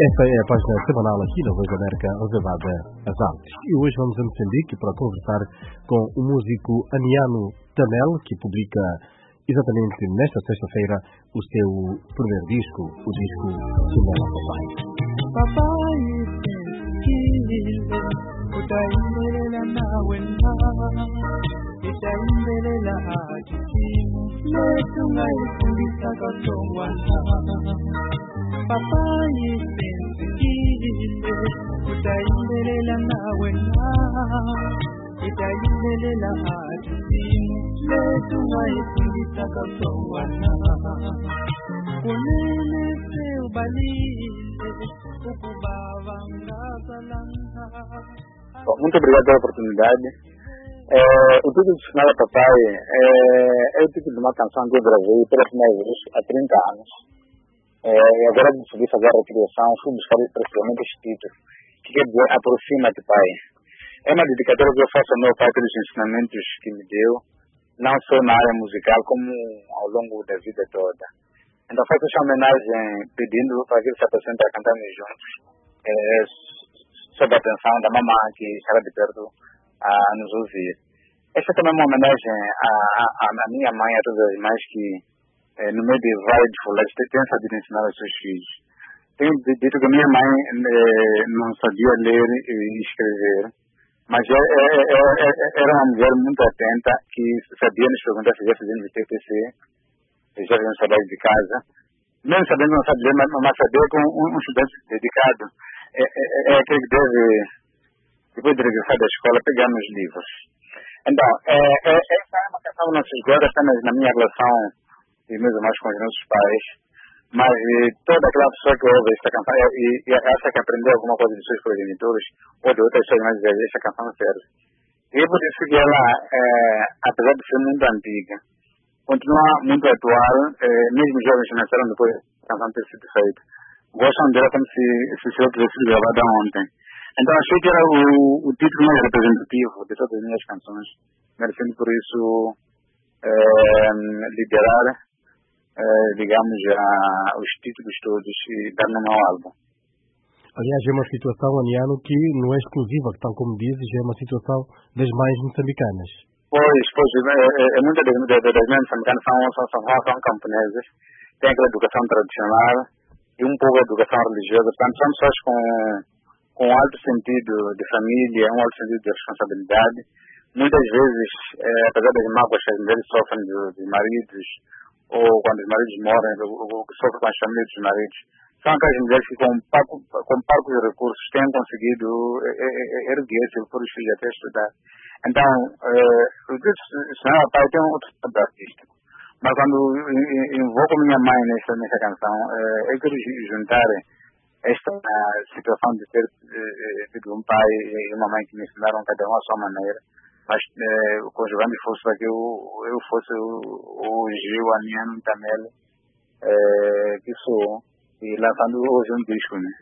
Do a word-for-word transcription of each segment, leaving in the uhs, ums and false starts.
Esta é a página semanal aqui na Voz da América reservada às artes. E hoje vamos a Moçambique para conversar com o músico Aniano Tamel, que publica exatamente nesta sexta-feira o seu primeiro disco, o disco Chimela Papai. Papai, utaimbelela nawe na itaimbelela akitini letu ngaifundisa katongwana papai sensikile utaimbelela nawe na itaimbelela akitini letu ngaifundisa katongwana kunene seubalile ukubava ngasalanga. Muito obrigado pela oportunidade. É, o título de Chimela Papai é, é o título de uma canção que eu gravei pela primeira vez há trinta anos. É, e agora decidi fazer a recriação, fui buscar precisamente este título, que quer dizer Aproxima-te Pai. É uma dedicatória que eu faço ao meu pai pelos ensinamentos que me deu, não só na área musical, como ao longo da vida toda. Então faço essa homenagem pedindo para que ele se apresente a cantar-me juntos. É, sob a atenção da mamã que estará de perto a nos ouvir. Esta também é uma homenagem à, à, à minha mãe e a todas as mães que, eh, no meio de várias dificuldades, têm sabido ensinar aos seus filhos. Tenho dito que a minha mãe eh, não sabia ler e escrever, mas é, é, é, é, era uma mulher muito atenta que sabia nos perguntar se já fazíamos T P C, se já fazíamos trabalho de casa. Mesmo sabendo não sabe ler, mas, mas saber que um, um estudante dedicado É, é, é aquele que deve, depois de regressar da escola, pegar nos livros. Então, é, é, essa é uma questão que não se esgota apenas na minha relação e meus irmãos com os nossos pais, mas e, toda aquela pessoa que ouve esta canção e, e acha que aprendeu alguma coisa dos seus progenitores ou de outras pessoas mais velhas, esta canção serve. E é por isso que ela, é, apesar de ser muito antiga, continua muito atual, é, mesmo jovens que nasceram depois da canção ter sido feita. Gostam dela como se, se eu tivesse sido gravada ontem. Então achei que era o, o título mais representativo de todas as minhas canções, merecendo por isso é, liderar, é, digamos, a, os títulos todos e dar nome ao álbum. Aliás, é uma situação, Aniano, que não é exclusiva, que tal como dizes, é uma situação das mais moçambicanas. Pois, pois, é, é, é muitas das, das, das mães moçambicanas são, são, são, são camponesas, têm aquela educação tradicional e um pouco a educação religiosa, portanto são pessoas com, com alto sentido de família, um alto sentido de responsabilidade. Muitas vezes, eh, apesar das mágoas que as mulheres sofrem dos, dos maridos, ou quando os maridos morrem, ou, ou que sofrem com as famílias dos maridos, são aquelas mulheres que com, com poucos recursos têm conseguido erguer-se por os filhos até estudar. Então, eh, o Chimela Papai tem um outro tipo artístico. Mas quando invoco minha mãe nesta, nesta canção, eh, eu quero juntar esta situação de ter tido um pai e uma mãe que me ensinaram cada um à sua maneira, mas eh, conjugando esforço para que eu, eu fosse o, o Gil, Aniano Tamel, eh, que sou, e lançando hoje um disco, né?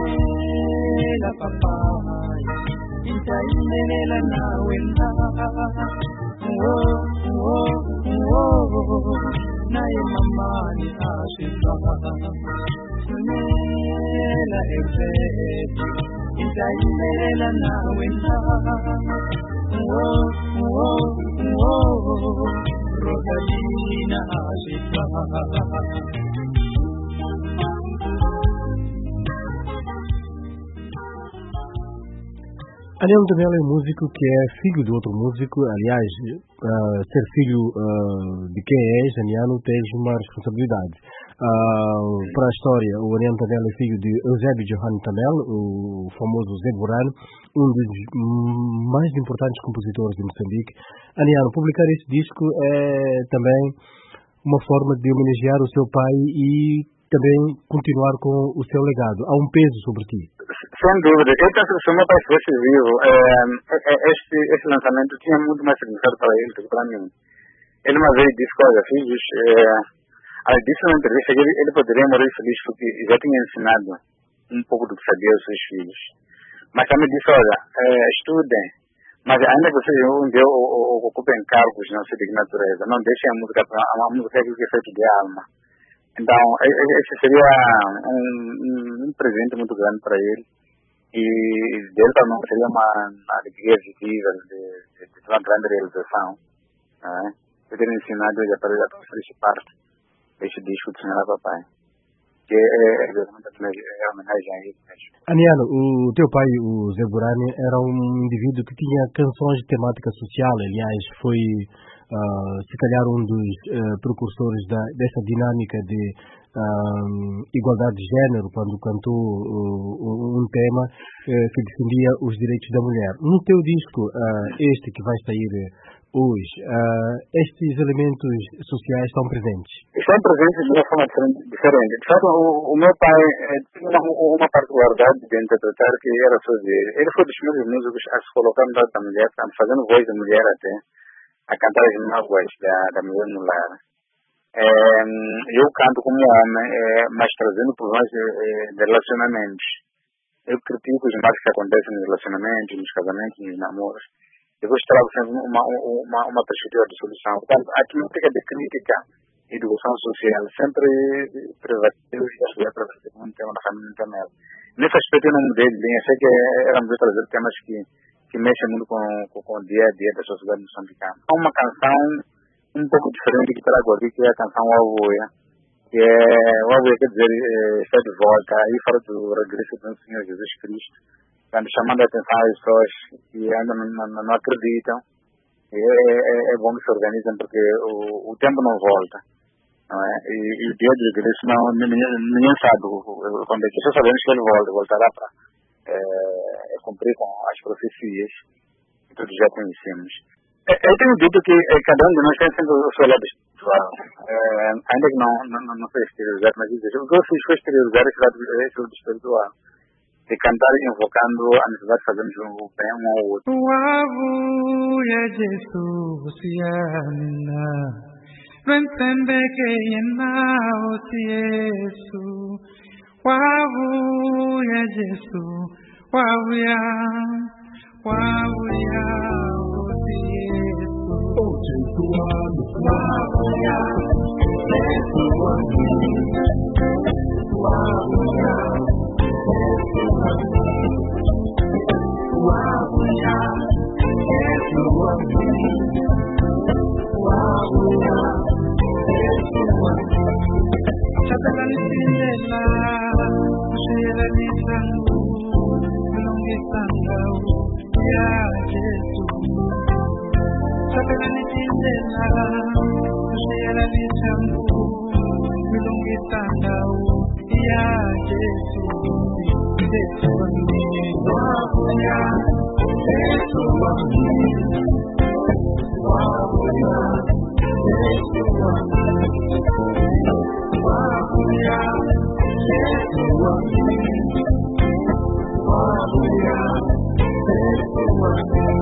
Naye mamani ashika Chimela exeti Itaimela nawe na Oh, oh, oh Rosalina ashika Aniano Tamel é um músico que é filho de outro músico. Aliás, uh, ser filho uh, de quem és, Aniano, tens uma responsabilidade. Uh, para a história, o Aniano Tamel é filho de Eusébio Johan Tamel, o famoso Zé Burano, um dos mais importantes compositores de Moçambique. Aniano, publicar este disco é também uma forma de homenagear o seu pai e também continuar com o seu legado. Há um peso sobre ti. Sem dúvida. Eu penso que se o meu pai fosse vivo, é, é, este, este lançamento tinha muito mais significado para ele do que para mim. Ele uma vez disse que, olha, filhos, é, além disso, na entrevista, ele, ele poderia morrer feliz porque já tinha ensinado um pouco do que sabia aos seus filhos. Mas também disse, olha, é, estudem, mas ainda que vocês um dia ocupem cargos, não sei de que natureza, não deixem a música, a música é aquilo que é feito de alma. Então, esse seria um, um, um presente muito grande para ele. E dele também seria uma alegria visível de, de, de uma grande realização. Né? Eu ter ensinado ele a fazer parte deste disco do Senhor Papai. Que é exatamente a homenagem a ele mesmo. Aniano, o teu pai, o Zé Burani, era um indivíduo que tinha canções de temática social. Aliás, foi uh, se calhar um dos uh, precursores da, dessa dinâmica de uh, igualdade de género, quando cantou uh, um tema uh, que defendia os direitos da mulher. No teu disco, uh, este que vai sair hoje, uh, estes elementos sociais estão presentes? Estão presentes de uma forma diferente. De fato, o, o meu pai tinha uma, uma particularidade de interpretar que era só dele. Ele foi dos primeiros músicos a se colocar no lado da mulher, fazendo voz de mulher até, a cantar as mágoas da, da mulher no lar. É, eu canto como homem, é, mas trazendo problemas de, de relacionamentos. Eu critico os males que acontecem nos relacionamentos, nos casamentos, nos namoros. Eu trago sempre uma, uma, uma perspectiva de solução. Portanto, a temática de crítica e educação social sempre prevaleceu e as letras um tema da família também. Nesse aspecto eu não mudei de linha. Sei que éramos a trazer temas que, que mexem muito com, com, com o dia a dia da sociedade moçambicana. Há uma canção um pouco diferente que trago aqui, que é a canção Wavuia. Que é, Wavuia quer dizer, é, está de volta. Aí fala do regresso do Senhor Jesus Cristo. Chamando a atenção às pessoas que ainda não, não, não acreditam. É, é, é bom que se organizem, porque o, o tempo não volta. Não é? E, e o dia de regresso, não, ninguém, ninguém sabe quando é que. Só sabemos que ele volta, voltará para é, é, cumprir com as profecias que todos já conhecemos. É, eu tenho dito que é, cada um de nós tem sempre o seu lado espiritual. É, ainda que não, não, não foi exteriorizado, mas dizer, o que eu fiz foi exteriorizar esse lado, esse lado espiritual. De cantar invocando a necessidade de fazermos um bem um ao outro. Wavuya Jesus yana, no entende que yana osiesu. Wavuya Jesus, wavuya, wavuya osiesu. Oh Jesus, wavuya, Jesus wavuya, wavuya. Wavuya, Yesu wavuya, wavuya, Yesu wavuya. Chatala nisindela, ushira nisangu, nongisanga ya Yesu. Chatala nisindela, ushira nisangu, nongisanga ya Yesu. Wavuya, Yesu wavuya, wavuya, Yesu wavuya, wavuya, Yesu wavuya, wavuya, Yesu wavuya.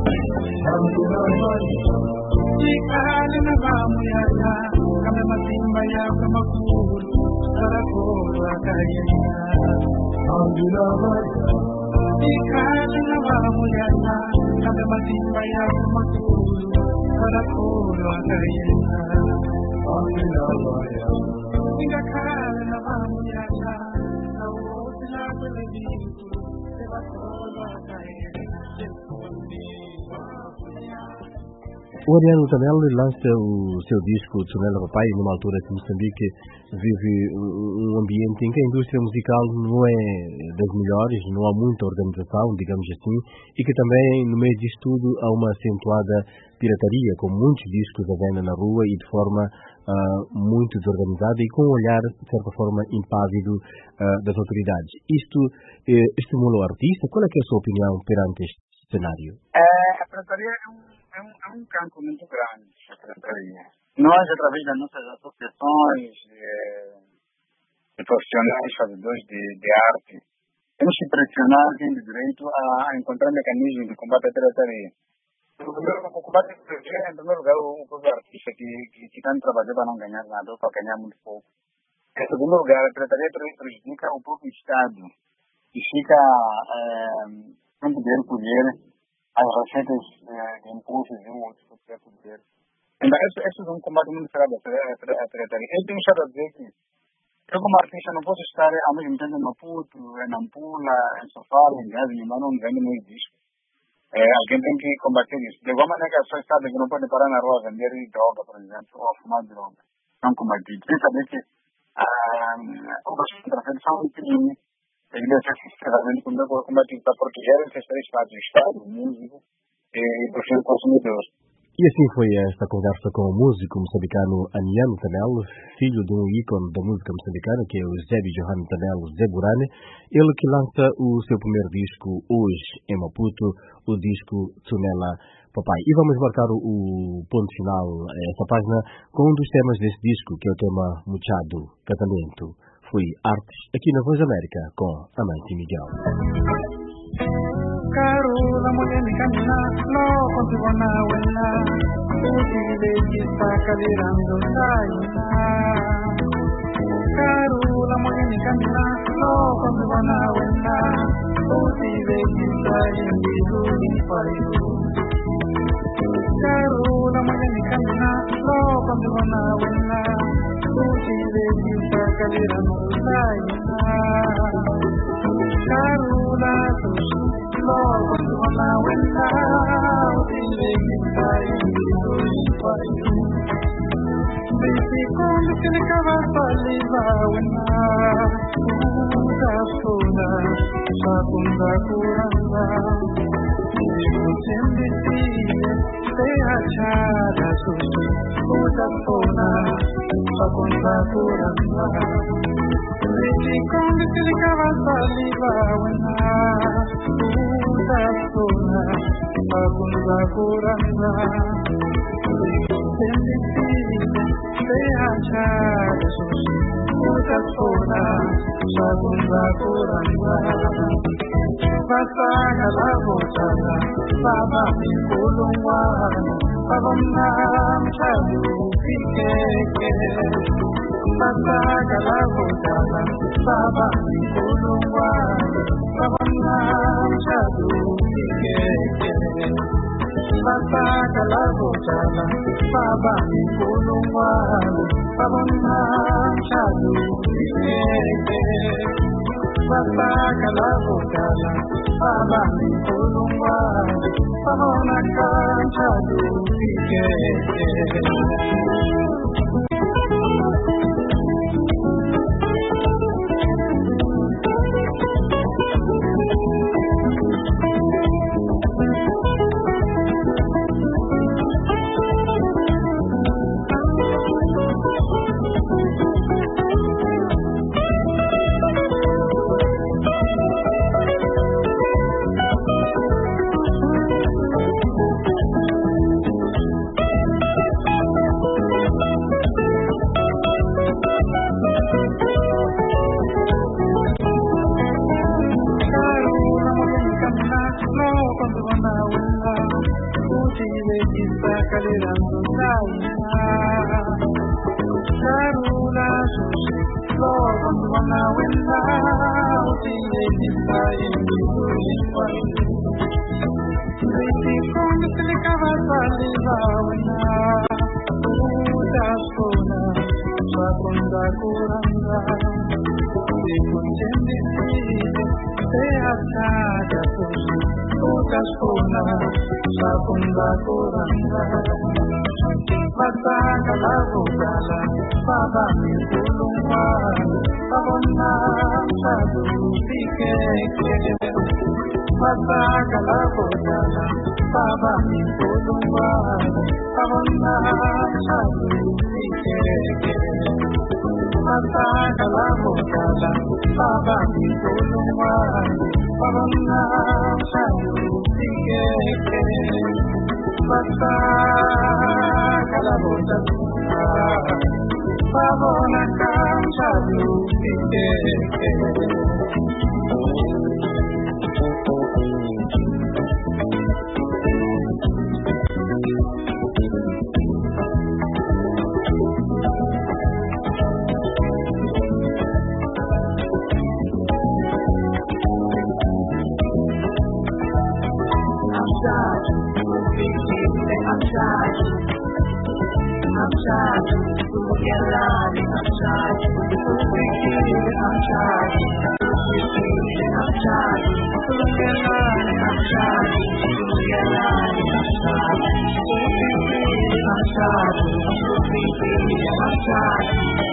Ikali na vamuyala, kama masimba yako makulu, karakolo akayena. Ikali na vamuyala, kama masimba yako makulu, karakolo akayena. Ikali na vamuyala, na wote na kwelebiku, karakolo akayena. O Ariano Tanelli lança o seu disco Tsunela Papai numa altura que Moçambique vive um ambiente em que a indústria musical não é das melhores, não há muita organização, digamos assim, e que também no meio disto tudo há uma acentuada pirataria, com muitos discos à venda na rua e de forma uh, muito desorganizada e com um olhar, de certa forma, impávido uh, das autoridades. Isto eh, estimula o artista? Qual é, que é a sua opinião perante este cenário? É, a pirataria é um É um, é um campo muito grande, a pirataria. Nós, através das nossas associações eh, de profissionais fazedores de, de arte, temos que pressionar quem tem direito a, a encontrar mecanismos de combate à pirataria. O combate à pirataria é, em primeiro lugar, o próprio artista que, que, que está trabalhando para não ganhar nada ou para ganhar muito pouco. Em segundo lugar, a pirataria prejudica o próprio Estado, que fica eh, sem poder colher as receitas eh, de impostos e outros que poder. Então, esse, esse é um combate muito sério a pirataria. Eu tenho estado a dizer que eu, como artista, não posso estar ao mesmo tempo em Maputo, em Nampula, em Sofala, em Gaza, em Mano, vendo meus discos. É, alguém tem que combater isso. De igual maneira que a pessoa sabe que não pode parar na rua vender droga, por exemplo, ou fumar droga. Não combater. Tem que saber que o Brasil está são um crime. Ele deve ser sinceramente combatido para proteger esses três partes, o Estado, o músico e o consumidor. E assim foi esta conversa com o músico moçambicano Aniano Tanel, filho de um ícone da música moçambicana, que é o Zé Johan Tanel Zé Burane, ele que lança o seu primeiro disco hoje em Maputo, o disco Tsunela Papai. E vamos marcar o ponto final a esta página com um dos temas desse disco, que é o tema Muchado, Catamento. Foi Artes, aqui na Voz América, com Amante Miguel. Karula mwenye kamina no kontiwana wena Ujile kisa kalirando taina Karula mwenye kamina no kontiwana wena Ujile kisa indigo impayo Karula mwenye kamina no kontiwana wena Ujile kisa kalirando taina Karula sushi Logo na wenda Udile kitai Impayo Bisi kundi kilikava Saliva wena Uda suna Sakunda kuranga Ikuchembisi Seha chada sushi Uda suna Sakunda kuranga Bisi kundi kilikava Saliva wena Sona, Sakunda Kuranga, Sendisi, Seachada Sushi, Uta Sona, Sakunda Kuranga, Pasaka la Votana, Baba Kulungwano, Pavamam Chadu Pikeke, Pasaka la Votana, Baba Kulungwano, Pavamam Chadu Pikeke, Pasaka la Votana, Baba Kulungwano, Pavamam Chadu Pikeke, Pasaka la Votana, Baba Kulungwano, Pavamam Chadu Pikeke. Pasaka la Votana, Baba Kulungwano, Pavamam Chadu Pikeke. Pasaka la Votana, Baba Kulungwano, Pavamam Chadu Pikeke. Pasaka la Votana, Baba Kulungwano, Pavamam Chadu Pikeke. Pasaka la Votana, Pavamam Chadu Pikeke. I'm I'm